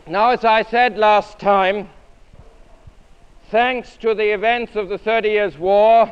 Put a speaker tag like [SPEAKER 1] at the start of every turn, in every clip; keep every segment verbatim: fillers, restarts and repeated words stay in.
[SPEAKER 1] Now, as I said last time, thanks to the events of the Thirty Years' War,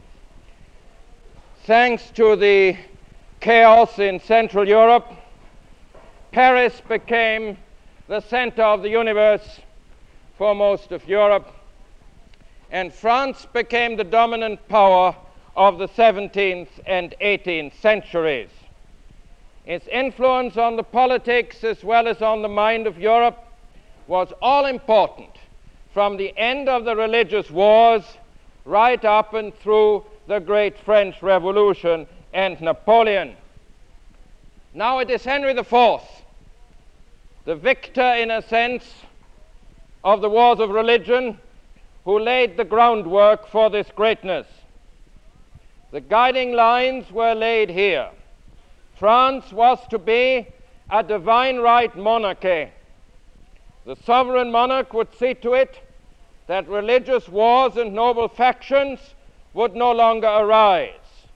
[SPEAKER 1] thanks to the chaos in Central Europe, Paris became the center of the universe for most of Europe, and France became the dominant power of the seventeenth and eighteenth centuries. Its influence on the politics as well as on the mind of Europe was all important from the end of the religious wars right up and through the great French Revolution and Napoleon. Now it is Henry the Fourth, the victor in a sense of the wars of religion, who laid the groundwork for this greatness. The guiding lines were laid here. France was to be a divine right monarchy. The sovereign monarch would see to it that religious wars and noble factions would no longer arise.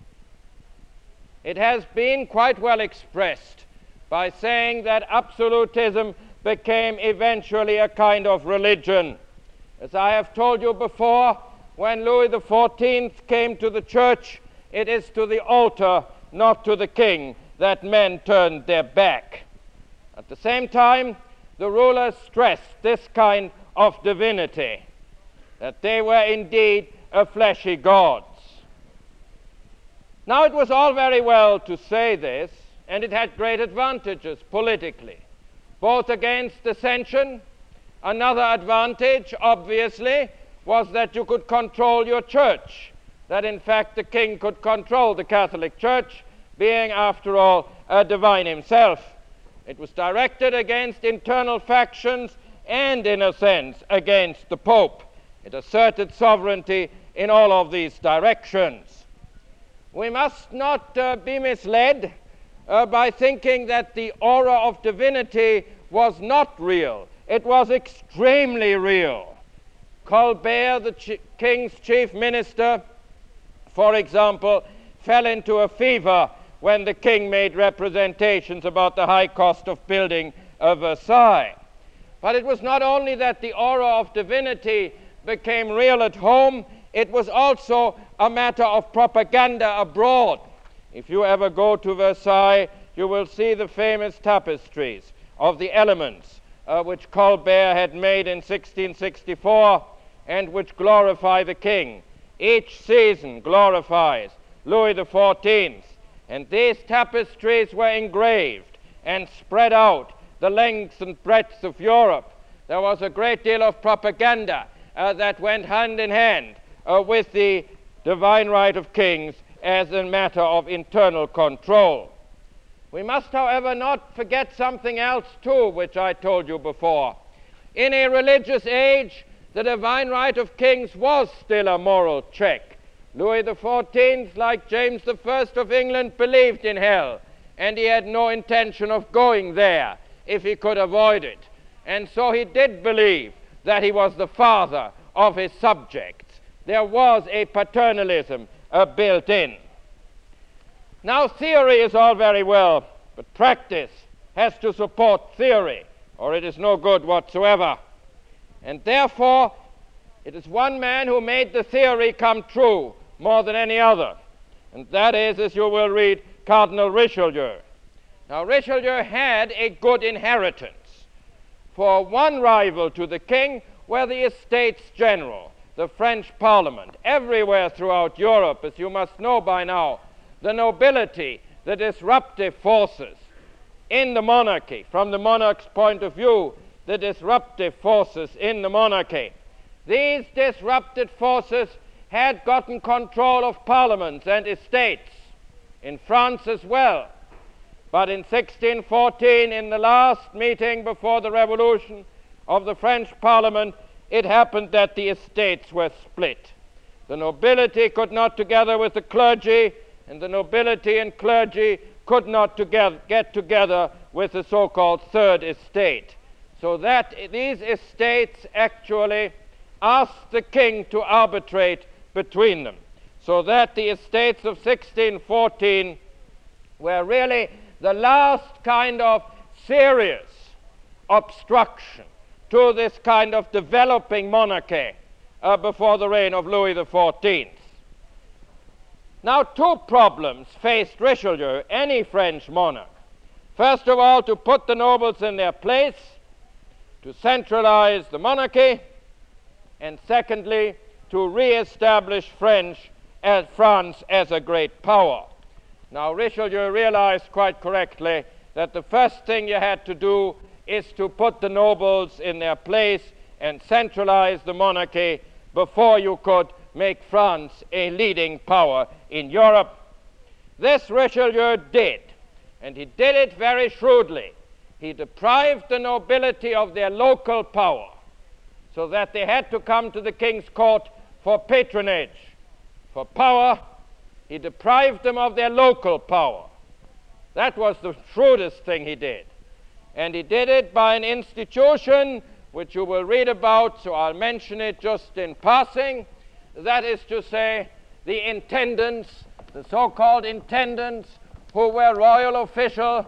[SPEAKER 1] It has been quite well expressed by saying that absolutism became eventually a kind of religion. As I have told you before, when Louis the Fourteenth came to the church, it is to the altar, not to the king, that men turned their back. At the same time, the rulers stressed this kind of divinity, that they were indeed a fleshy gods. Now, it was all very well to say this, and it had great advantages politically, both against dissension. Another advantage, obviously, was that you could control your church, that in fact the king could control the Catholic Church, being, after all, a divine himself. It was directed against internal factions and, in a sense, against the Pope. It asserted sovereignty in all of these directions. We must not uh, be misled uh, by thinking that the aura of divinity was not real. It was extremely real. Colbert, the ch- king's chief minister, for example, fell into a fever when the king made representations about the high cost of building uh, Versailles. But it was not only that the aura of divinity became real at home, it was also a matter of propaganda abroad. If you ever go to Versailles, you will see the famous tapestries of the elements uh, which Colbert had made in sixteen sixty-four and which glorify the king. Each season glorifies Louis the Fourteenth. And these tapestries were engraved and spread out the length and breadth of Europe. There was a great deal of propaganda uh, that went hand in hand uh, with the divine right of kings as a matter of internal control. We must, however, not forget something else too, which I told you before. In a religious age, the divine right of kings was still a moral check. Louis the Fourteenth, like James the First of England, believed in hell, and he had no intention of going there if he could avoid it. And so he did believe that he was the father of his subjects. There was a paternalism uh, built in. Now, theory is all very well, but practice has to support theory, or it is no good whatsoever. And therefore, it is one man who made the theory come true more than any other, and that is, as you will read, Cardinal Richelieu. Now, Richelieu had a good inheritance, for one rival to the king were the Estates General, the French Parliament. Everywhere throughout Europe, as you must know by now, the nobility, the disruptive forces in the monarchy, from the monarch's point of view, the disruptive forces in the monarchy. These disrupted forces had gotten control of parliaments and estates, in France as well. But in sixteen fourteen, in the last meeting before the revolution of the French Parliament, it happened that the estates were split. The nobility could not together with the clergy, and the nobility and clergy could not together, get together with the so-called Third Estate. So that these estates actually asked the king to arbitrate between them, so that the estates of sixteen fourteen were really the last kind of serious obstruction to this kind of developing monarchy uh, before the reign of Louis the fourteenth. Now, two problems faced Richelieu, any French monarch. First of all, to put the nobles in their place, to centralize the monarchy, and secondly, to re-establish French as France as a great power. Now, Richelieu realized quite correctly that the first thing you had to do is to put the nobles in their place and centralize the monarchy before you could make France a leading power in Europe. This Richelieu did, and he did it very shrewdly. He deprived the nobility of their local power, so that they had to come to the king's court for patronage, for power. He deprived them of their local power. That was the shrewdest thing he did. And he did it by an institution which you will read about, so I'll mention it just in passing. That is to say, the intendants, the so-called intendants, who were royal official,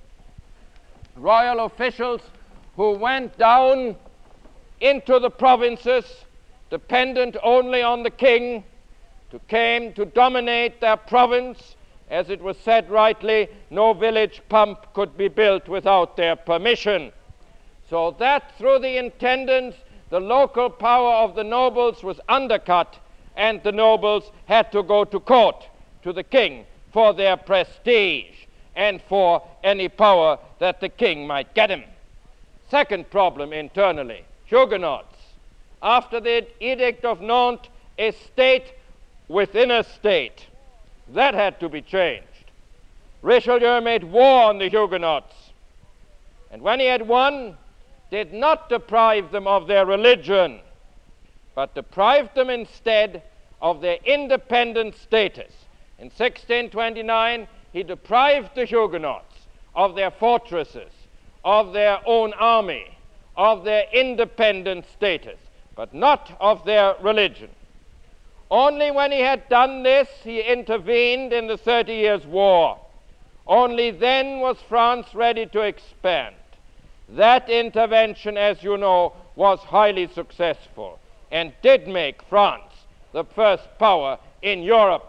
[SPEAKER 1] royal officials who went down into the provinces, dependent only on the king, to came to dominate their province. As it was said rightly, no village pump could be built without their permission. So that through the intendants, the local power of the nobles was undercut, and the nobles had to go to court, to the king, for their prestige and for any power that the king might get him. Second problem internally, Huguenots. After the Edict of Nantes, a state within a state. That had to be changed. Richelieu made war on the Huguenots, and when he had won, did not deprive them of their religion, but deprived them instead of their independent status. In sixteen twenty-nine, he deprived the Huguenots of their fortresses, of their own army, of their independent status, but not of their religion. Only when he had done this, he intervened in the Thirty Years' War. Only then was France ready to expand. That intervention, as you know, was highly successful and did make France the first power in Europe.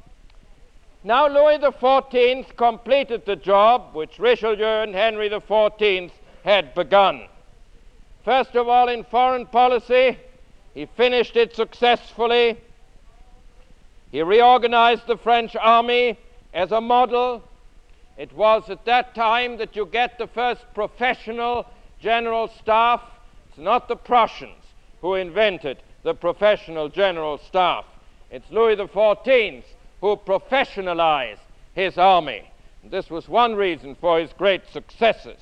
[SPEAKER 1] Now Louis the fourteenth completed the job which Richelieu and Henry the fourteenth had begun. First of all, in foreign policy, he finished it successfully. He reorganized the French army as a model. It was at that time that you get the first professional general staff. It's not the Prussians who invented the professional general staff. It's Louis the fourteenth who professionalized his army. And this was one reason for his great successes.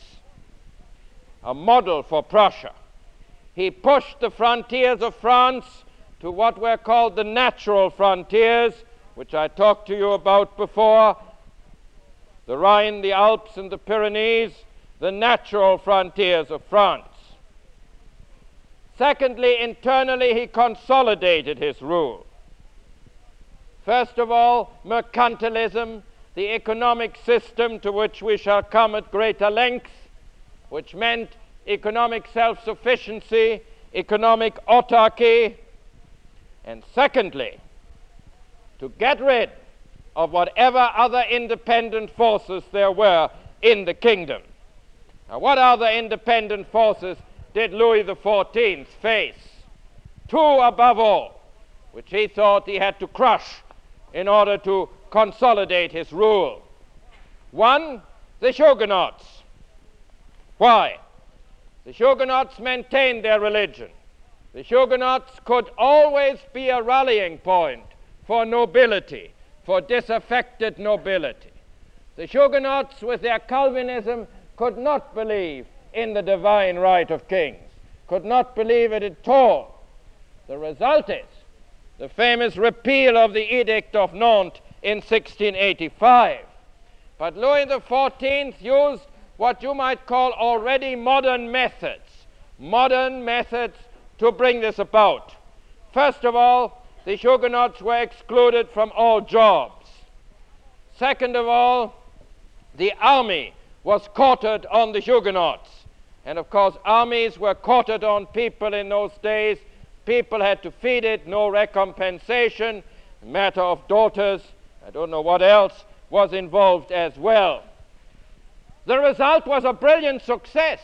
[SPEAKER 1] A model for Prussia. He pushed the frontiers of France to what were called the natural frontiers, which I talked to you about before, the Rhine, the Alps, and the Pyrenees, the natural frontiers of France. Secondly, internally, he consolidated his rule. First of all, mercantilism, the economic system to which we shall come at greater length, which meant economic self-sufficiency, economic autarky. And secondly, to get rid of whatever other independent forces there were in the kingdom. Now, what other independent forces did Louis the fourteenth face? Two above all, which he thought he had to crush in order to consolidate his rule. One, the Huguenots. Why? The Huguenots maintained their religion. The Huguenots could always be a rallying point for nobility, for disaffected nobility. The Huguenots, with their Calvinism, could not believe in the divine right of kings, could not believe it at all. The result is the famous repeal of the Edict of Nantes in sixteen eighty-five. But Louis the fourteenth used what you might call already modern methods, modern methods to bring this about. First of all, the Huguenots were excluded from all jobs. Second of all, the army was quartered on the Huguenots, And of course, armies were quartered on people in those days. People had to feed it, no recompensation. A matter of daughters, I don't know what else was involved as well. The result was a brilliant success.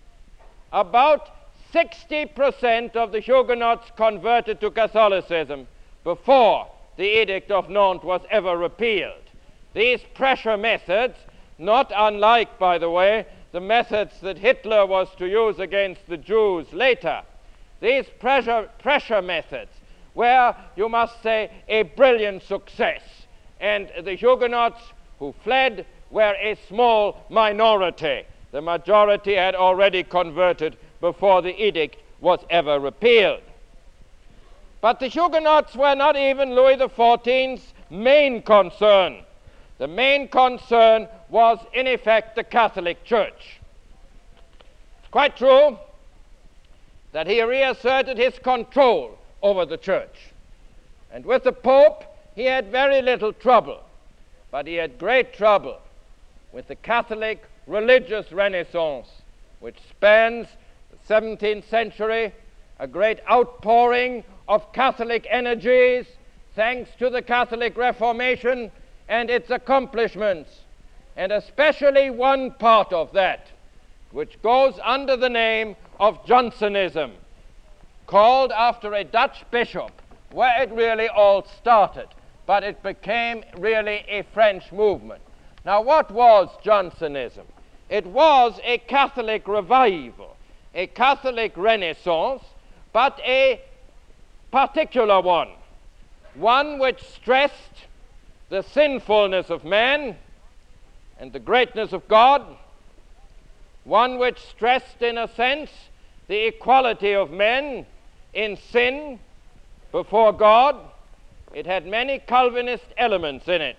[SPEAKER 1] About sixty percent of the Huguenots converted to Catholicism before the Edict of Nantes was ever repealed. These pressure methods, not unlike, by the way, the methods that Hitler was to use against the Jews later, these pressure, pressure methods were, you must say, a brilliant success. And the Huguenots who fled were a small minority. The majority had already converted before the edict was ever repealed. But the Huguenots were not even Louis the fourteenth's main concern. The main concern was, in effect, the Catholic Church. It's quite true that he reasserted his control over the Church. And with the Pope, he had very little trouble, but he had great trouble with the Catholic religious renaissance, which spans the seventeenth century, a great outpouring of Catholic energies, thanks to the Catholic Reformation and its accomplishments, and especially one part of that, which goes under the name of Jansenism, called after a Dutch bishop, where it really all started, but it became really a French movement. Now, what was Jansenism? It was a Catholic revival, a Catholic renaissance, but a particular one, one which stressed the sinfulness of man and the greatness of God, one which stressed, in a sense, the equality of men in sin before God. It had many Calvinist elements in it.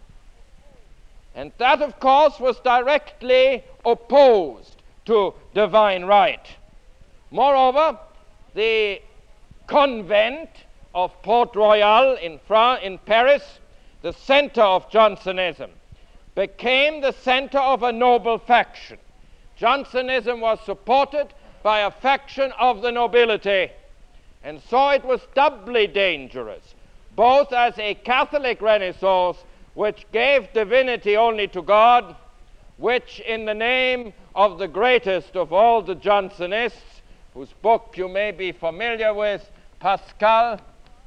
[SPEAKER 1] And that, of course, was directly opposed to divine right. Moreover, the convent of Port Royal in, France, in Paris, the center of Jansenism, became the center of a noble faction. Jansenism was supported by a faction of the nobility, and so it was doubly dangerous, both as a Catholic renaissance which gave divinity only to God, which in the name of the greatest of all the Jansenists, whose book you may be familiar with, Pascal,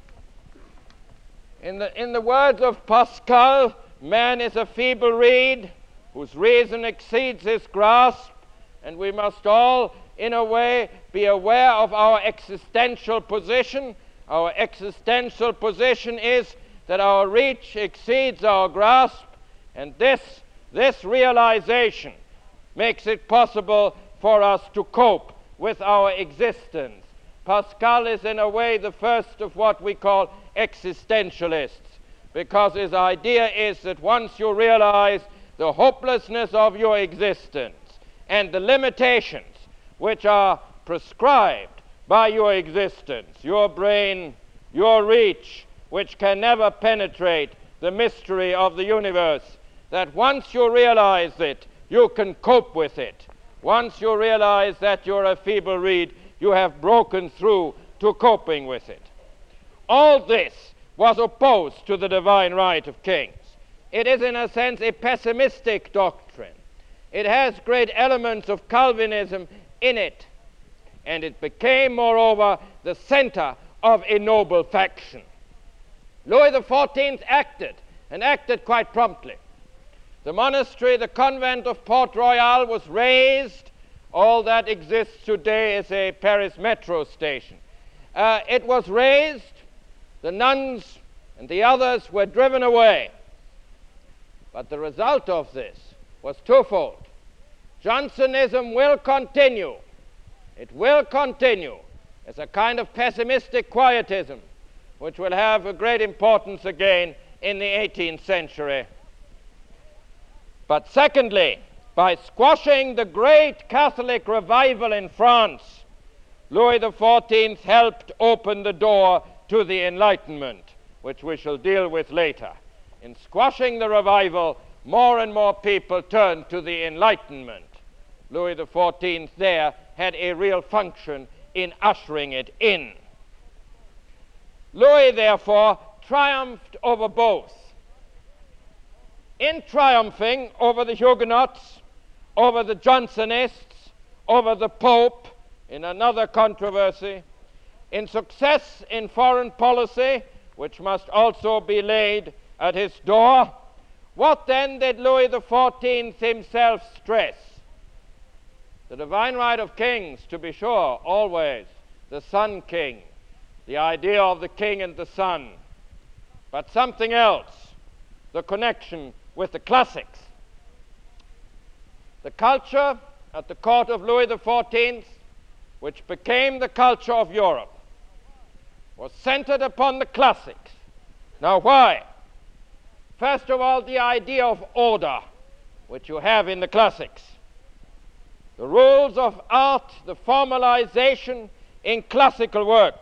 [SPEAKER 1] in the, in the words of Pascal, man is a feeble reed whose reason exceeds his grasp, and we must all, in a way, be aware of our existential position. Our existential position is that our reach exceeds our grasp, and this, this realization makes it possible for us to cope with our existence. Pascal is, in a way, the first of what we call existentialists, because his idea is that once you realize the hopelessness of your existence and the limitations which are prescribed by your existence, your brain, your reach, which can never penetrate the mystery of the universe, that once you realize it, you can cope with it. Once you realize that you're a feeble reed, you have broken through to coping with it. All this was opposed to the divine right of kings. It is, in a sense, a pessimistic doctrine. It has great elements of Calvinism in it, and it became, moreover, the center of a noble faction. Louis the fourteenth acted, and acted quite promptly. The monastery, the convent of Port Royal, was razed. All that exists today is a Paris metro station. Uh, it was razed. The nuns and the others were driven away. But the result of this was twofold. Jansenism will continue. It will continue as a kind of pessimistic quietism, which will have a great importance again in the eighteenth century. But secondly, by squashing the great Catholic revival in France, Louis the fourteenth helped open the door to the Enlightenment, which we shall deal with later. In squashing the revival, more and more people turned to the Enlightenment. Louis the fourteenth there had a real function in ushering it in. Louis, therefore, triumphed over both. In triumphing over the Huguenots, over the Johnsonists, over the Pope, in another controversy, in success in foreign policy, which must also be laid at his door, what then did Louis the fourteenth himself stress? The divine right of kings, to be sure, always, the Sun King, the idea of the king and the sun, but something else, the connection with the classics. The culture at the court of Louis the fourteenth, which became the culture of Europe, was centered upon the classics. Now why? First of all, the idea of order, which you have in the classics. The rules of art, the formalization in classical works.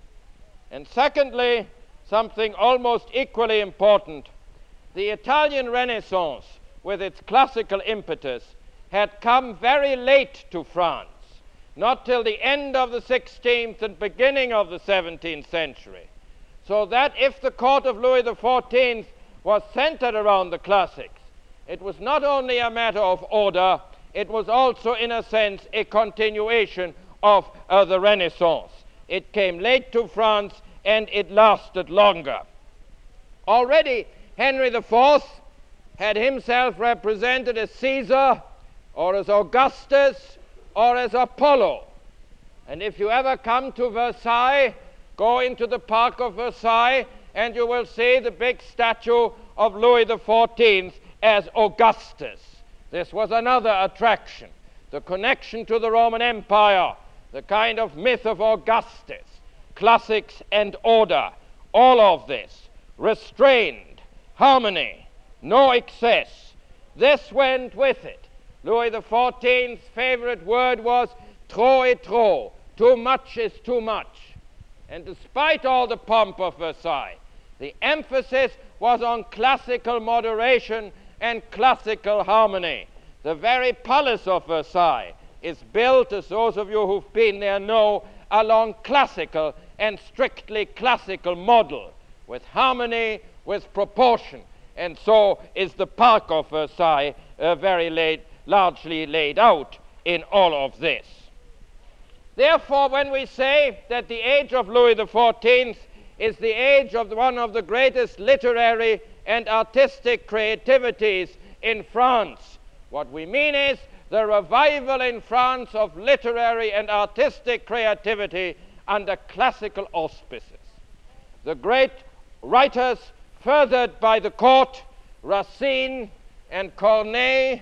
[SPEAKER 1] And secondly, something almost equally important, the Italian Renaissance, with its classical impetus, had come very late to France, not till the end of the sixteenth and beginning of the seventeenth century. So that if the court of Louis the fourteenth was centered around the classics, it was not only a matter of order, it was also, in a sense, a continuation of uh, the Renaissance. It came late to France, and it lasted longer. Already, Henry the fourth had himself represented as Caesar, or as Augustus, or as Apollo. And if you ever come to Versailles, go into the Park of Versailles, and you will see the big statue of Louis the fourteenth as Augustus. This was another attraction, the connection to the Roman Empire, the kind of myth of Augustus, classics and order, all of this, restrained, harmony, no excess. This went with it. Louis the fourteenth's favorite word was trop et trop, too much is too much. And despite all the pomp of Versailles, the emphasis was on classical moderation and classical harmony. The very palace of Versailles is built, as those of you who've been there know, along classical and strictly classical model, with harmony, with proportion. And so is the Park of Versailles uh, very late, largely laid out in all of this. Therefore, when we say that the age of Louis the fourteenth is the age of one of the greatest literary and artistic creativities in France, what we mean is the revival in France of literary and artistic creativity under classical auspices. The great writers furthered by the court, Racine and Corneille,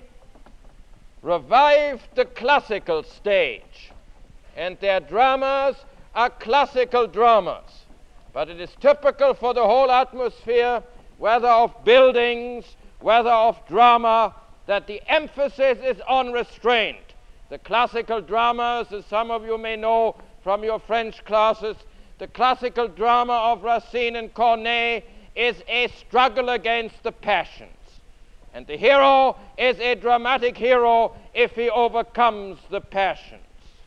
[SPEAKER 1] revived the classical stage, and their dramas are classical dramas. But it is typical for the whole atmosphere, whether of buildings, whether of drama, that the emphasis is on restraint. The classical dramas, as some of you may know from your French classes, the classical drama of Racine and Corneille is a struggle against the passions. And the hero is a dramatic hero if he overcomes the passions.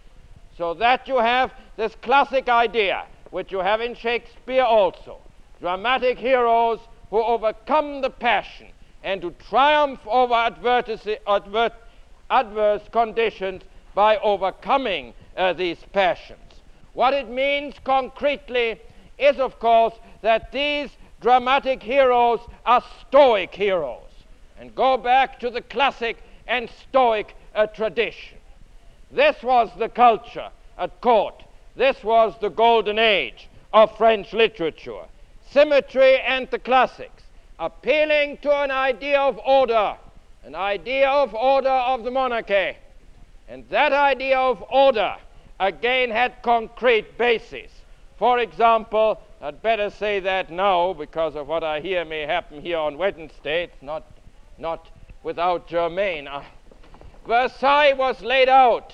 [SPEAKER 1] So that you have this classic idea, which you have in Shakespeare also, dramatic heroes who overcome the passion and to triumph over adver adverse conditions by overcoming uh, these passions. What it means concretely is, of course, that these dramatic heroes are Stoic heroes, and go back to the classic and Stoic uh, tradition. This was the culture at court. This was the golden age of French literature. Symmetry and the classics, appealing to an idea of order, an idea of order of the monarchy. And that idea of order again had concrete basis. For example, I'd better say that now because of what I hear may happen here on Wednesday. It's not, not without germane. Uh, Versailles was laid out.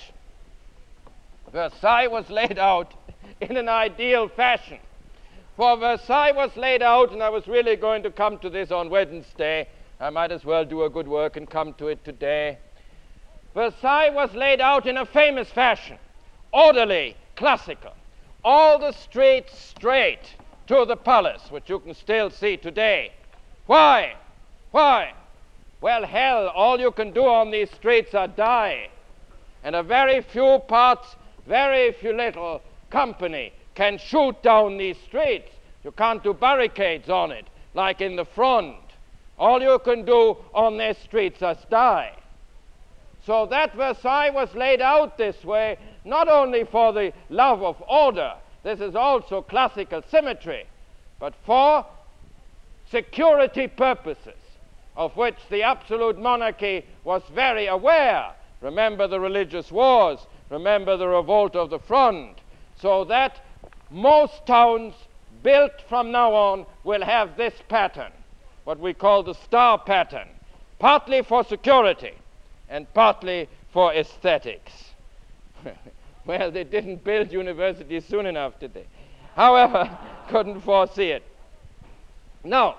[SPEAKER 1] Versailles was laid out in an ideal fashion. For Versailles was laid out, and I was really going to come to this on Wednesday. I might as well do a good work and come to it today. Versailles was laid out in a famous fashion, orderly, classical. All the streets straight to the palace, which you can still see today. Why? Why? Well, hell, all you can do on these streets are die. And a very few parts, very few little company can shoot down these streets. You can't do barricades on it, like in the front. All you can do on these streets is die. So that Versailles was laid out this way, not only for the love of order, this is also classical symmetry, but for security purposes, of which the absolute monarchy was very aware. Remember the religious wars, remember the revolt of the front, so that most towns built from now on will have this pattern, what we call the star pattern, partly for security and partly for aesthetics. Well, they didn't build universities soon enough, did they? However, couldn't foresee it. Now,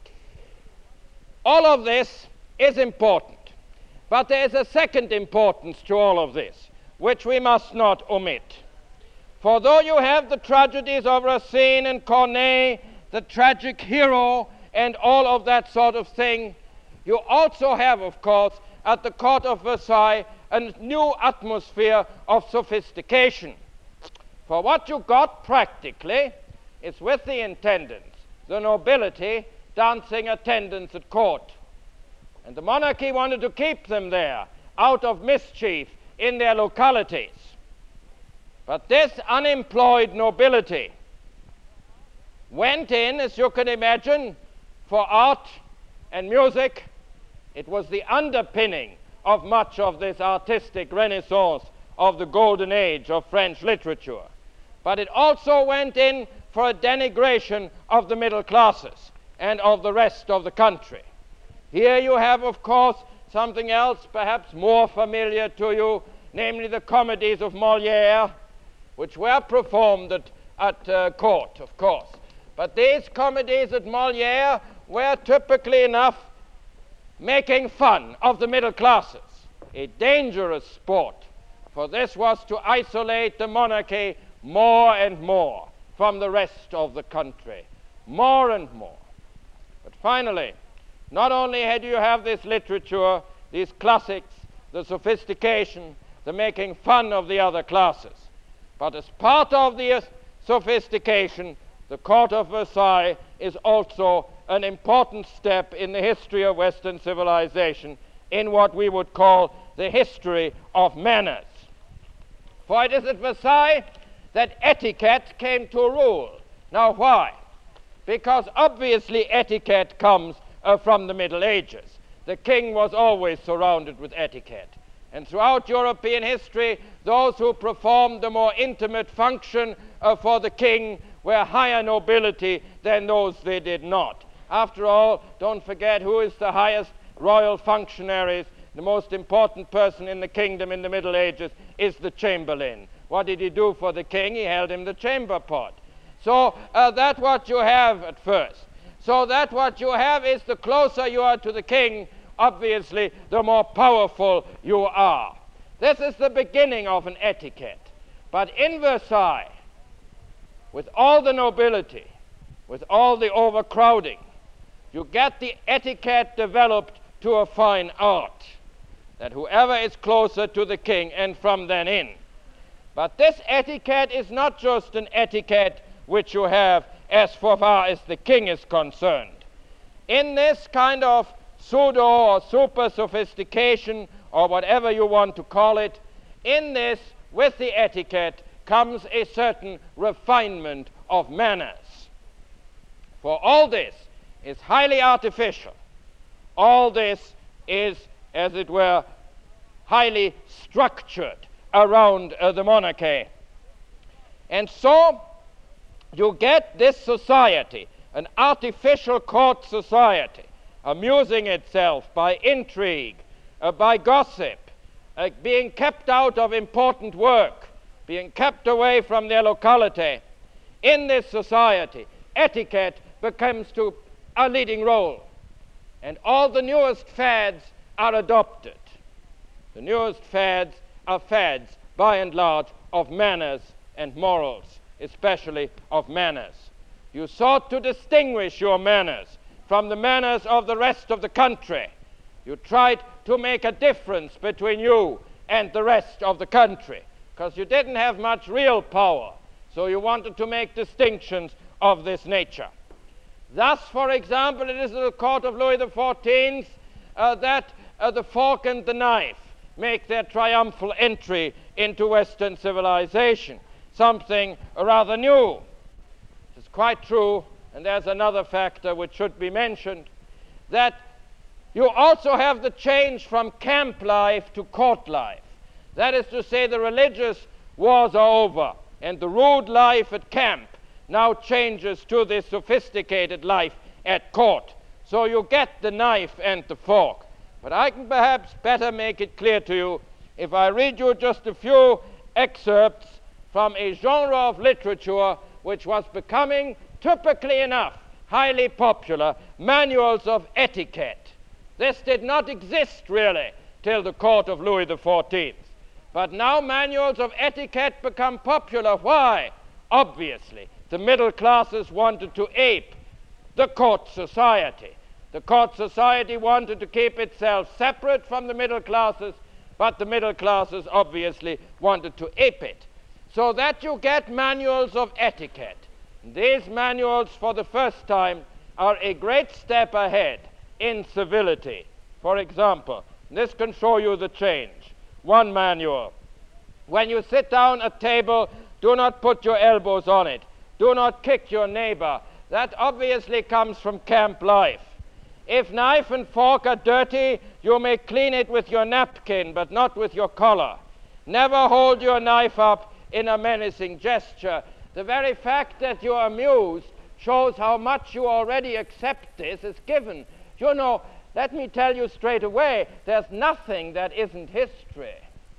[SPEAKER 1] all of this is important, but there is a second importance to all of this, which we must not omit. For though you have the tragedies of Racine and Corneille, the tragic hero, and all of that sort of thing, you also have, of course, at the court of Versailles, a new atmosphere of sophistication. For what you got practically is, with the intendants, the nobility dancing attendance at court. And the monarchy wanted to keep them there, out of mischief in their localities. But this unemployed nobility went in, as you can imagine, for art and music. It was the underpinning of much of this artistic renaissance of the golden age of French literature. But it also went in for a denigration of the middle classes and of the rest of the country. Here you have, of course, something else perhaps more familiar to you, namely the comedies of Molière, which were performed at, at uh, court, of course. But these comedies at Molière were typically enough making fun of the middle classes, a dangerous sport, for this was to isolate the monarchy more and more from the rest of the country, more and more. But finally, not only had you have this literature, these classics, the sophistication, the making fun of the other classes, but as part of the sophistication, the court of Versailles is also an important step in the history of Western civilization, in what we would call the history of manners. For it is at Versailles that etiquette came to rule. Now why? Because obviously etiquette comes uh, from the Middle Ages. The king was always surrounded with etiquette. And throughout European history, those who performed the more intimate function uh, for the king were higher nobility than those they did not. After all, don't forget who is the highest royal functionaries. The most important person in the kingdom in the Middle Ages is the chamberlain. What did he do for the king? He held him the chamber pot. So uh, that's what you have at first. So that what you have is, the closer you are to the king, obviously, the more powerful you are. This is the beginning of an etiquette. But in Versailles, with all the nobility, with all the overcrowding, you get the etiquette developed to a fine art, that whoever is closer to the king, and from then in. But this etiquette is not just an etiquette which you have as far as the king is concerned. In this kind of pseudo or super sophistication, or whatever you want to call it, in this, with the etiquette, comes a certain refinement of manners. For all this is highly artificial. All this is, as it were, highly structured around uh, the monarchy. And so you get this society, an artificial court society, amusing itself by intrigue, uh, by gossip, uh, being kept out of important work, being kept away from their locality. In this society, etiquette becomes to a leading role, and all the newest fads are adopted. The newest fads are fads, by and large, of manners and morals, especially of manners. You sought to distinguish your manners from the manners of the rest of the country. You tried to make a difference between you and the rest of the country, because you didn't have much real power, so you wanted to make distinctions of this nature. Thus, for example, it is in the court of Louis the fourteenth uh, that uh, the fork and the knife make their triumphal entry into Western civilization, something rather new. It's quite true, and there's another factor which should be mentioned, that you also have the change from camp life to court life. That is to say, the religious wars are over, and the rude life at camp now changes to this sophisticated life at court. So you get the knife and the fork. But I can perhaps better make it clear to you if I read you just a few excerpts from a genre of literature which was becoming, typically enough, highly popular, manuals of etiquette. This did not exist really till the court of Louis the fourteenth. But now manuals of etiquette become popular. Why? Obviously, the middle classes wanted to ape the court society. The court society wanted to keep itself separate from the middle classes, but the middle classes obviously wanted to ape it. So that you get manuals of etiquette. These manuals, for the first time, are a great step ahead in civility. For example, this can show you the change. One manual. When you sit down at table, do not put your elbows on it. Do not kick your neighbor. That obviously comes from camp life. If knife and fork are dirty, you may clean it with your napkin, but not with your collar. Never hold your knife up in a menacing gesture. The very fact that you are amused shows how much you already accept this as given. You know, let me tell you straight away, there's nothing that isn't history.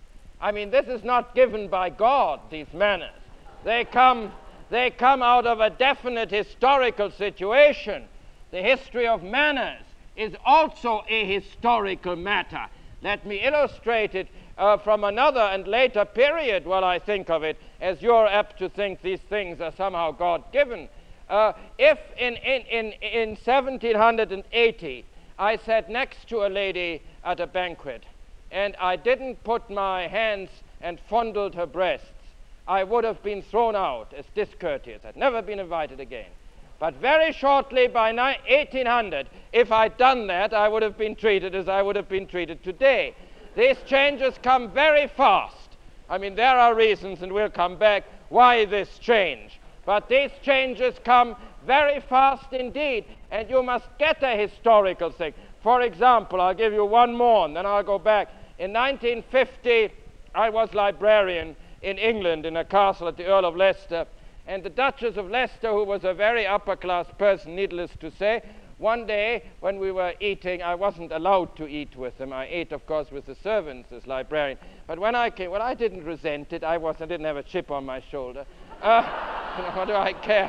[SPEAKER 1] I mean, this is not given by God, these manners. They come, they come out of a definite historical situation. The history of manners is also a historical matter. Let me illustrate it uh, from another and later period while I think of it, as you're apt to think these things are somehow God-given. Uh, if in, in, in, in seventeen eighty I sat next to a lady at a banquet and I didn't put my hands and fondled her breasts, I would have been thrown out as discourteous. I'd never been invited again. But very shortly, by eighteen hundred, if I'd done that, I would have been treated as I would have been treated today. These changes come very fast. I mean, there are reasons, and we'll come back, why this change. But these changes come very fast indeed, and you must get a historical thing. For example, I'll give you one more, and then I'll go back. In nineteen fifty, I was librarian in England in a castle at the Earl of Leicester. And the Duchess of Leicester, who was a very upper-class person, needless to say, one day when we were eating, I wasn't allowed to eat with them. I ate, of course, with the servants as librarian. But when I came, well, I didn't resent it. I, was, I didn't have a chip on my shoulder. Uh, what do I care?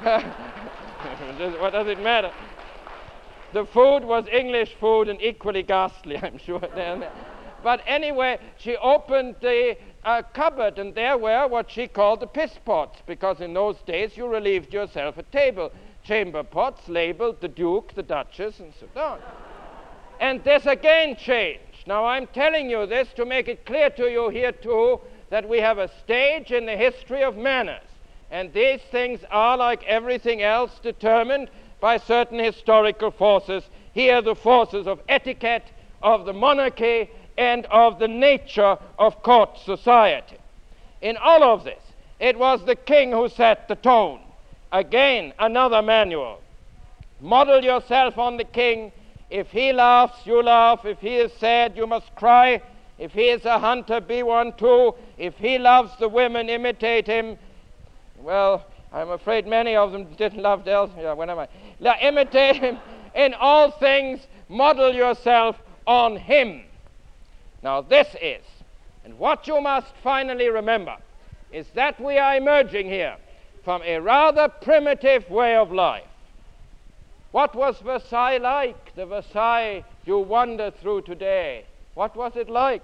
[SPEAKER 1] What does it matter? The food was English food and equally ghastly, I'm sure. But anyway, she opened the uh, cupboard, and there were what she called the piss pots, because in those days you relieved yourself at table. Chamber pots labeled the Duke, the Duchess, and so on. And this again changed. Now I'm telling you this to make it clear to you here too that we have a stage in the history of manners. And these things are, like everything else, determined by certain historical forces. Here the forces of etiquette, of the monarchy, and of the nature of court society. In all of this, it was the king who set the tone. Again, another manual. Model yourself on the king. If he laughs, you laugh. If he is sad, you must cry. If he is a hunter, be one too. If he loves the women, imitate him. Well, I'm afraid many of them didn't love Del. Yeah, when am I? Now, imitate him. In all things, model yourself on him. Now this is, and what you must finally remember, is that we are emerging here from a rather primitive way of life. What was Versailles like? The Versailles you wander through today. What was it like?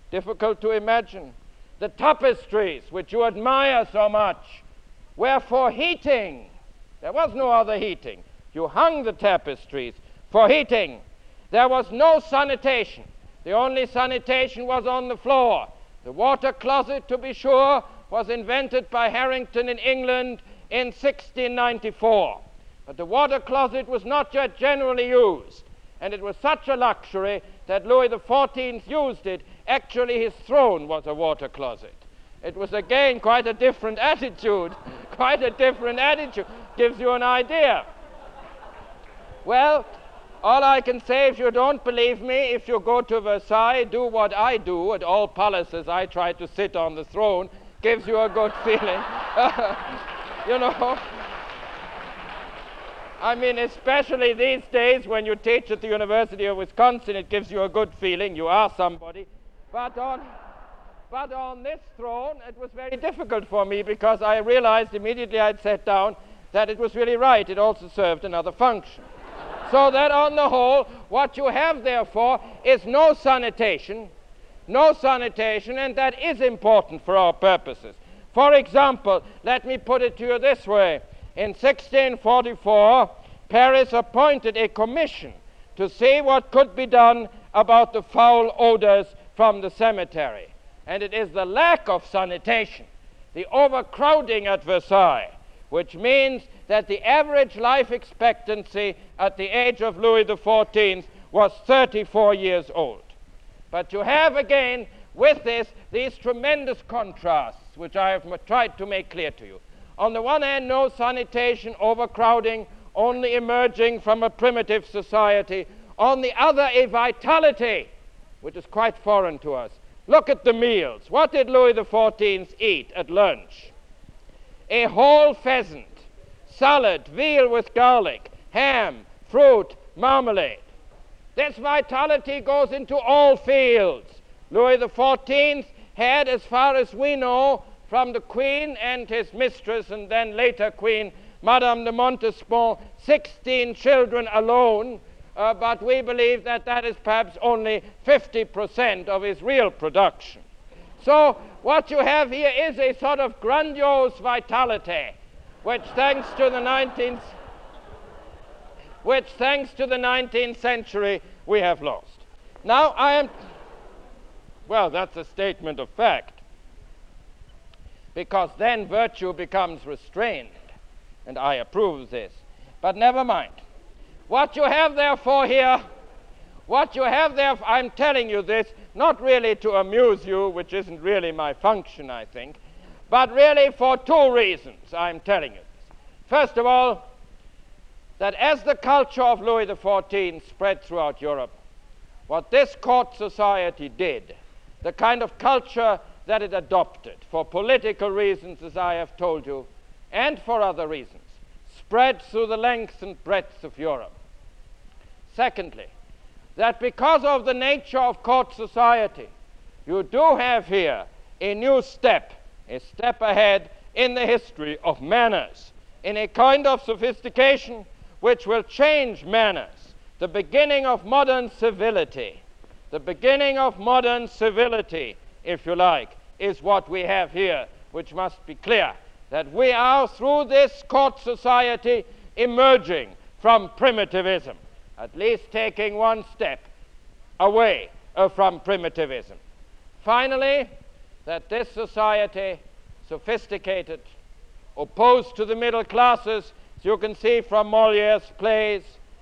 [SPEAKER 1] difficult to imagine. The tapestries, which you admire so much, were for heating. There was no other heating. You hung the tapestries for heating. There was no sanitation. The only sanitation was on the floor. The water closet, to be sure, was invented by Harrington in England in sixteen ninety-four. But the water closet was not yet generally used, and it was such a luxury that Louis the fourteenth used it. Actually, his throne was a water closet. It was again quite a different attitude, quite a different attitude. Gives you an idea. Well, all I can say, if you don't believe me, if you go to Versailles, do what I do. At all palaces, I try to sit on the throne. Gives you a good feeling. You know. I mean, especially these days when you teach at the University of Wisconsin, it gives you a good feeling. You are somebody. But on, but on this throne, it was very difficult for me because I realized immediately I'd sat down that it was really right. It also served another function. So that on the whole, what you have therefore is no sanitation, no sanitation, and that is important for our purposes. For example, let me put it to you this way. In sixteen forty-four, Paris appointed a commission to see what could be done about the foul odors from the cemetery. And it is the lack of sanitation, the overcrowding at Versailles, which means that the average life expectancy at the age of Louis the fourteenth was thirty-four years old. But you have again with this these tremendous contrasts, which I have tried to make clear to you. On the one hand, no sanitation, overcrowding, only emerging from a primitive society. On the other, a vitality, which is quite foreign to us. Look at the meals. What did Louis the fourteenth eat at lunch? A whole pheasant, salad, veal with garlic, ham, fruit, marmalade. This vitality goes into all fields. Louis the fourteenth had, as far as we know, from the Queen and his mistress, and then later Queen, Madame de Montespan, sixteen children alone, uh, but we believe that that is perhaps only fifty percent of his real production. So what you have here is a sort of grandiose vitality, which thanks to the nineteenth, which thanks to the nineteenth century we have lost. Now I am, well, that's a statement of fact, because then virtue becomes restrained, and I approve this. But never mind. What you have therefore here, what you have there, I'm telling you this, not really to amuse you, which isn't really my function, I think, but really for two reasons I'm telling you this. First of all, that as the culture of Louis the fourteenth spread throughout Europe, what this court society did, the kind of culture that it adopted for political reasons, as I have told you, and for other reasons, spread through the length and breadth of Europe. Secondly, that because of the nature of court society, you do have here a new step, a step ahead in the history of manners, in a kind of sophistication which will change manners, the beginning of modern civility. The beginning of modern civility, if you like, is what we have here, which must be clear, that we are, through this court society, emerging from primitivism, at least taking one step away uh, from primitivism. Finally, that this society, sophisticated, opposed to the middle classes, as you can see from Molière's plays,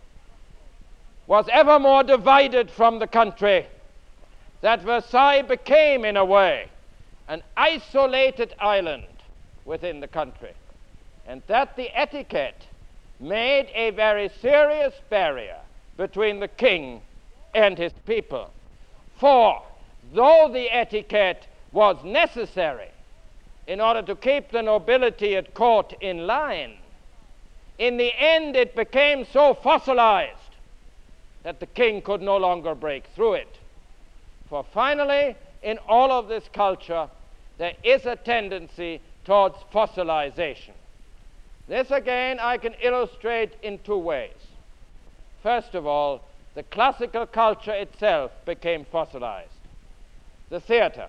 [SPEAKER 1] was ever more divided from the country, that Versailles became, in a way, an isolated island within the country, and that the etiquette made a very serious barrier between the king and his people. For though the etiquette was necessary in order to keep the nobility at court in line, in the end it became so fossilized that the king could no longer break through it. For finally, in all of this culture, there is a tendency towards fossilization. This again I can illustrate in two ways. First of all, the classical culture itself became fossilized. the theater.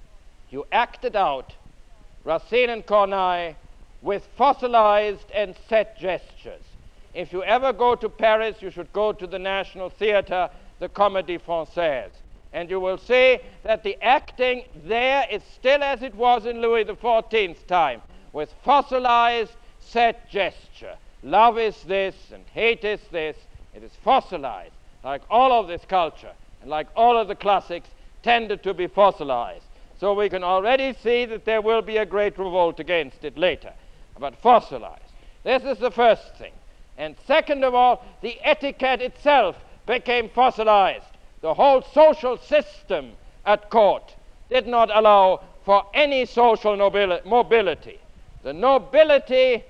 [SPEAKER 1] You acted out Racine and Corneille with fossilized and set gestures. If you ever go to Paris, you should go to the National Theatre, the Comédie Française, and you will see that the acting there is still as it was in Louis the fourteenth's time, with fossilized set gesture. Love is this and hate is this. It is fossilized, like all of this culture, and like all of the classics tended to be fossilized. So we can already see that there will be a great revolt against it later, but fossilized. This is the first thing. And second of all, the etiquette itself became fossilized. The whole social system at court did not allow for any social nobili- mobility. The nobility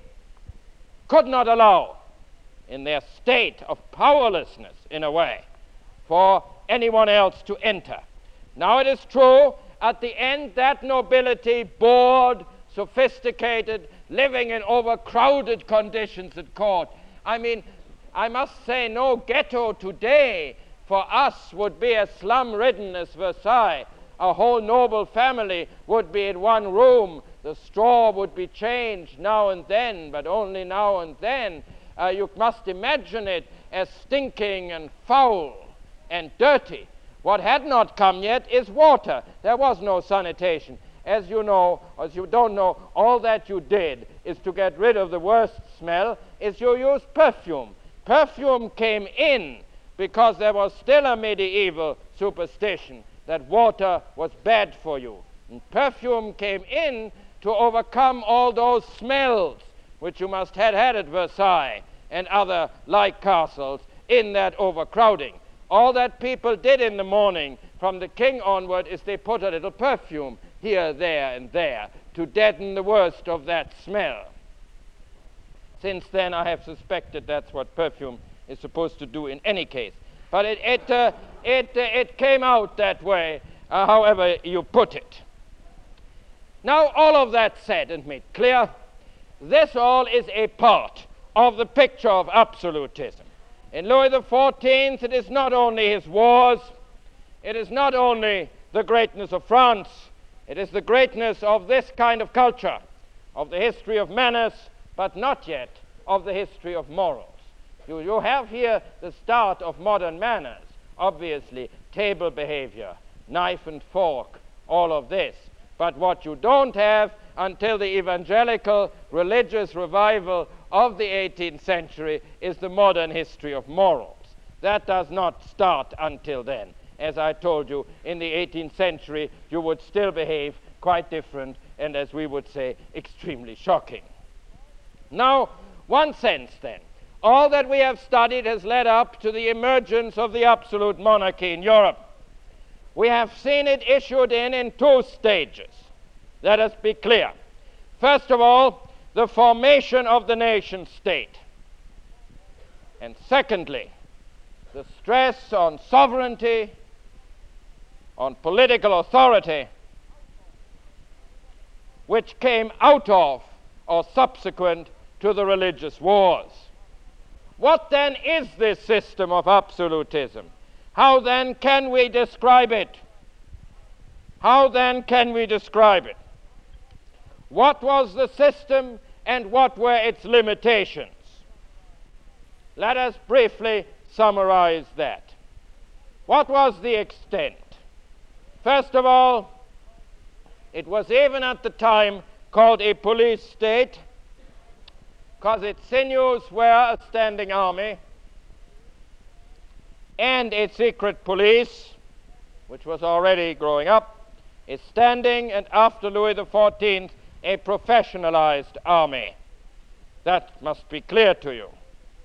[SPEAKER 1] could not allow, in their state of powerlessness in a way, for anyone else to enter. Now it is true, at the end that nobility, bored, sophisticated, living in overcrowded conditions at court. I mean, I must say no ghetto today for us would be as slum-ridden as Versailles. A whole noble family would be in one room. The straw would be changed now and then, but only now and then. Uh, you must imagine it as stinking and foul and dirty. What had not come yet is water. There was no sanitation. As you know, as you don't know, all that you did is to get rid of the worst smell, is you used perfume. Perfume came in because there was still a medieval superstition that water was bad for you. And perfume came in to overcome all those smells which you must have had at Versailles and other like castles in that overcrowding. All that people did in the morning from the king onward is they put a little perfume here, there, and there to deaden the worst of that smell. Since then, I have suspected that's what perfume is supposed to do in any case. But it, it, uh, it, uh, it came out that way, uh, however you put it. Now, all of that said and made clear, this all is a part of the picture of absolutism. In Louis the fourteenth, it is not only his wars, it is not only the greatness of France, it is the greatness of this kind of culture, of the history of manners, but not yet of the history of morals. You, you have here the start of modern manners, obviously, table behavior, knife and fork, all of this. But what you don't have until the evangelical religious revival of the eighteenth century is the modern history of morals. That does not start until then. As I told you, in the eighteenth century, you would still behave quite different and, as we would say, extremely shocking. Now, one sense then, all that we have studied has led up to the emergence of the absolute monarchy in Europe. We have seen it issued in in two stages. Let us be clear. First of all, the formation of the nation state. And secondly, the stress on sovereignty, on political authority, which came out of or subsequent to the religious wars. What then is this system of absolutism? How then can we describe it? How then can we describe it? What was the system and what were its limitations? Let us briefly summarize that. What was the extent? First of all, it was even at the time called a police state, because its sinews were a standing army and a secret police, which was already growing up, is standing, and after Louis the fourteenth, a professionalized army. That must be clear to you.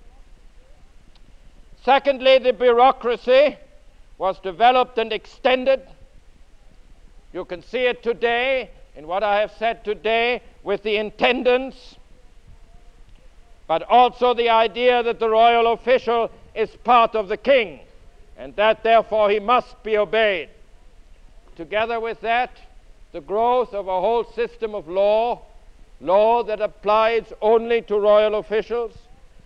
[SPEAKER 1] Secondly, the bureaucracy was developed and extended. You can see it today in what I have said today with the intendants, but also the idea that the royal official is part of the king, and that therefore he must be obeyed. Together with that, the growth of a whole system of law, law that applies only to royal officials,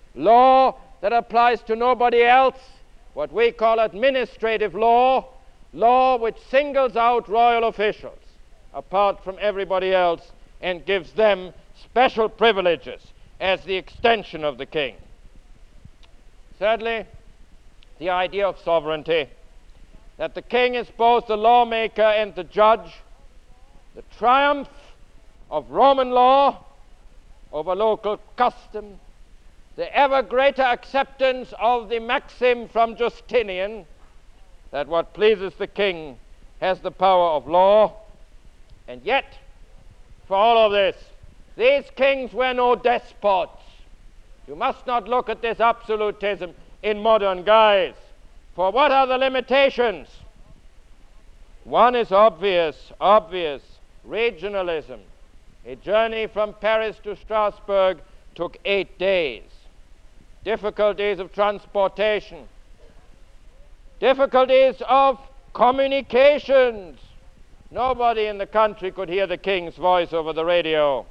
[SPEAKER 1] law that applies to nobody else, what we call administrative law, law which singles out royal officials apart from everybody else and gives them special privileges as the extension of the king. Thirdly, the idea of sovereignty, that the king is both the lawmaker and the judge, the triumph of Roman law over local custom, the ever greater acceptance of the maxim from Justinian that what pleases the king has the power of law. And yet, for all of this, these kings were no despots. You must not look at this absolutism in modern guise. For what are the limitations? One is obvious, obvious. Regionalism. A journey from Paris to Strasbourg took eight days. Difficulties of transportation. Difficulties of communications. Nobody in the country could hear the king's voice over the radio.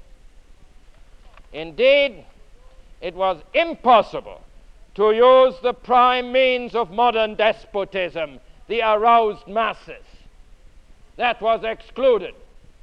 [SPEAKER 1] Indeed, it was impossible to use the prime means of modern despotism, the aroused masses. That was excluded.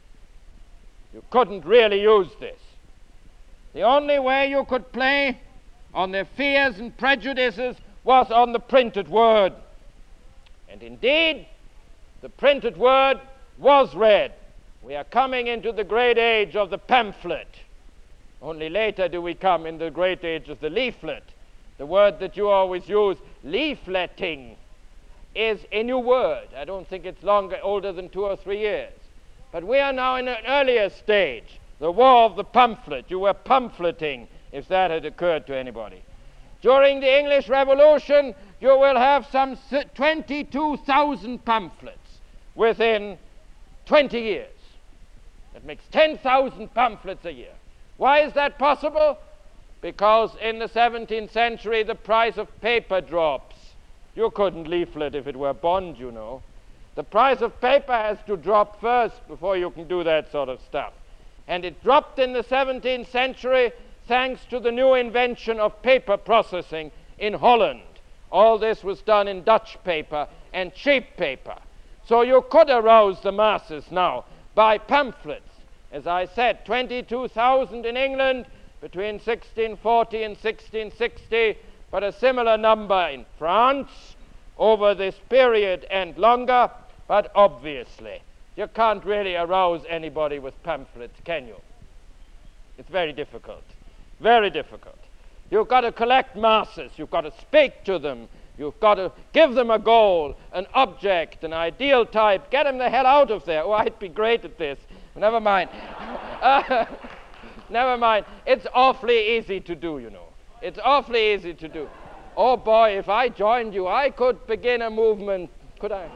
[SPEAKER 1] You couldn't really use this. The only way you could play on their fears and prejudices was on the printed word. And indeed, the printed word was read. We are coming into the great age of the pamphlet. Only later do we come in the great age of the leaflet. The word that you always use, leafleting, is a new word. I don't think it's longer, older than two or three years. But we are now in an earlier stage, the war of the pamphlet. You were pamphleting, if that had occurred to anybody. During the English Revolution, you will have some twenty-two thousand pamphlets within twenty years. That makes ten thousand pamphlets a year. Why is that possible? Because in the seventeenth century, the price of paper drops. You couldn't leaflet if it were bond, you know. The price of paper has to drop first before you can do that sort of stuff. And it dropped in the seventeenth century thanks to the new invention of paper processing in Holland. All this was done in Dutch paper and cheap paper. So you could arouse the masses now by pamphlets. As I said, twenty-two thousand in England between sixteen forty and sixteen sixty, but a similar number in France over this period and longer. But obviously, you can't really arouse anybody with pamphlets, can you? It's very difficult. Very difficult. You've got to collect masses. You've got to speak to them. You've got to give them a goal, an object, an ideal type. Get them the hell out of there. Oh, I'd be great at this. Never mind. uh, never mind. It's awfully easy to do, you know. It's awfully easy to do. Oh, boy, if I joined you, I could begin a movement. Could I?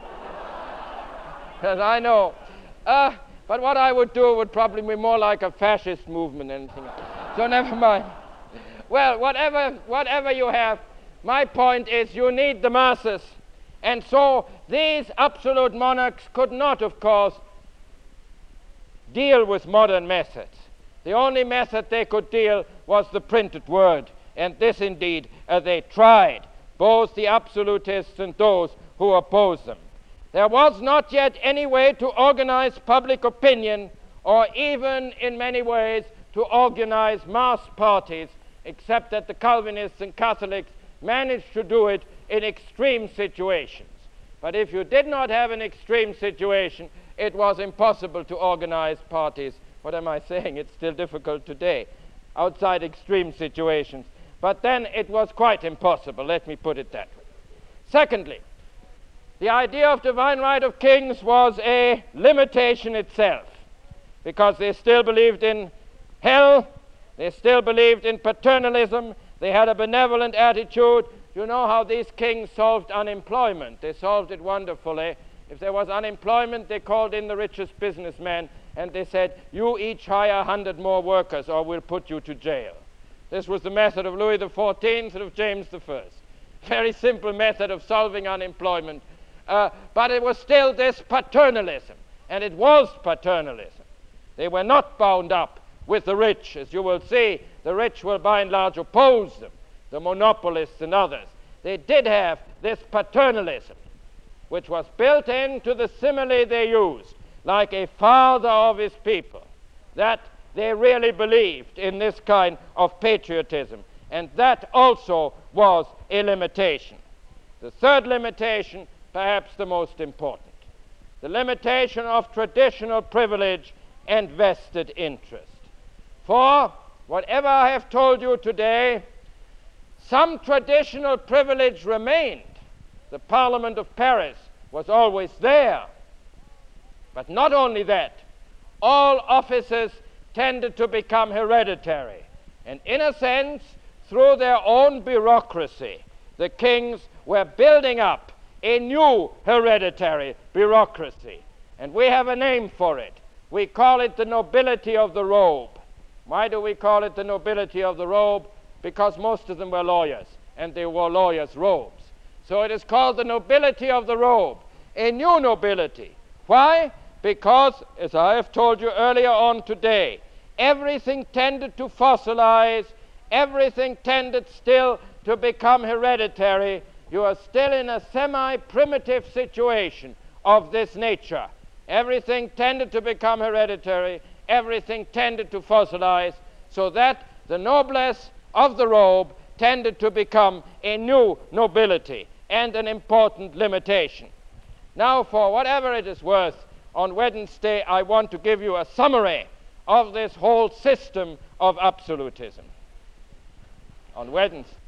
[SPEAKER 1] Yes, I know. Uh, but what I would do would probably be more like a fascist movement than anything else. So never mind. Well, whatever, whatever you have, my point is you need the masses. And so these absolute monarchs could not, of course, deal with modern methods. The only method they could deal was the printed word. And this indeed uh, they tried, both the absolutists and those who opposed them. There was not yet any way to organize public opinion, or even in many ways to organize mass parties, except that the Calvinists and Catholics managed to do it in extreme situations. But if you did not have an extreme situation, it was impossible to organize parties. What am I saying? It's still difficult today, outside extreme situations. But then it was quite impossible, let me put it that way. Secondly, the idea of divine right of kings was a limitation itself, because they still believed in hell, they still believed in paternalism, they had a benevolent attitude. You know how these kings solved unemployment. They solved it wonderfully. If there was unemployment, they called in the richest businessmen and they said, you each hire a hundred more workers or we'll put you to jail. This was the method of Louis the fourteenth and of James the first. Very simple method of solving unemployment. Uh, but it was still this paternalism, and it was paternalism. They were not bound up with the rich. As you will see, the rich will by and large oppose them, the monopolists and others. They did have this paternalism. which was built into the simile they used, like a father of his people, that they really believed in this kind of patriotism. And that also was a limitation. The third limitation, perhaps the most important, the limitation of traditional privilege and vested interest. For whatever I have told you today, some traditional privilege remained. The Parliament of Paris was always there. But not only that, all offices tended to become hereditary. And in a sense, through their own bureaucracy, the kings were building up a new hereditary bureaucracy. And we have a name for it. We call it the nobility of the robe. Why do we call it the nobility of the robe? Because most of them were lawyers, and they wore lawyers' robes. So it is called the nobility of the robe, a new nobility. Why? Because, as I have told you earlier on today, everything tended to fossilize, everything tended still to become hereditary. You are still in a semi-primitive situation of this nature. Everything tended to become hereditary, everything tended to fossilize, so that the noblesse of the robe tended to become a new nobility and an important limitation. Now, for whatever it is worth, on Wednesday I want to give you a summary of this whole system of absolutism. On Wednesday.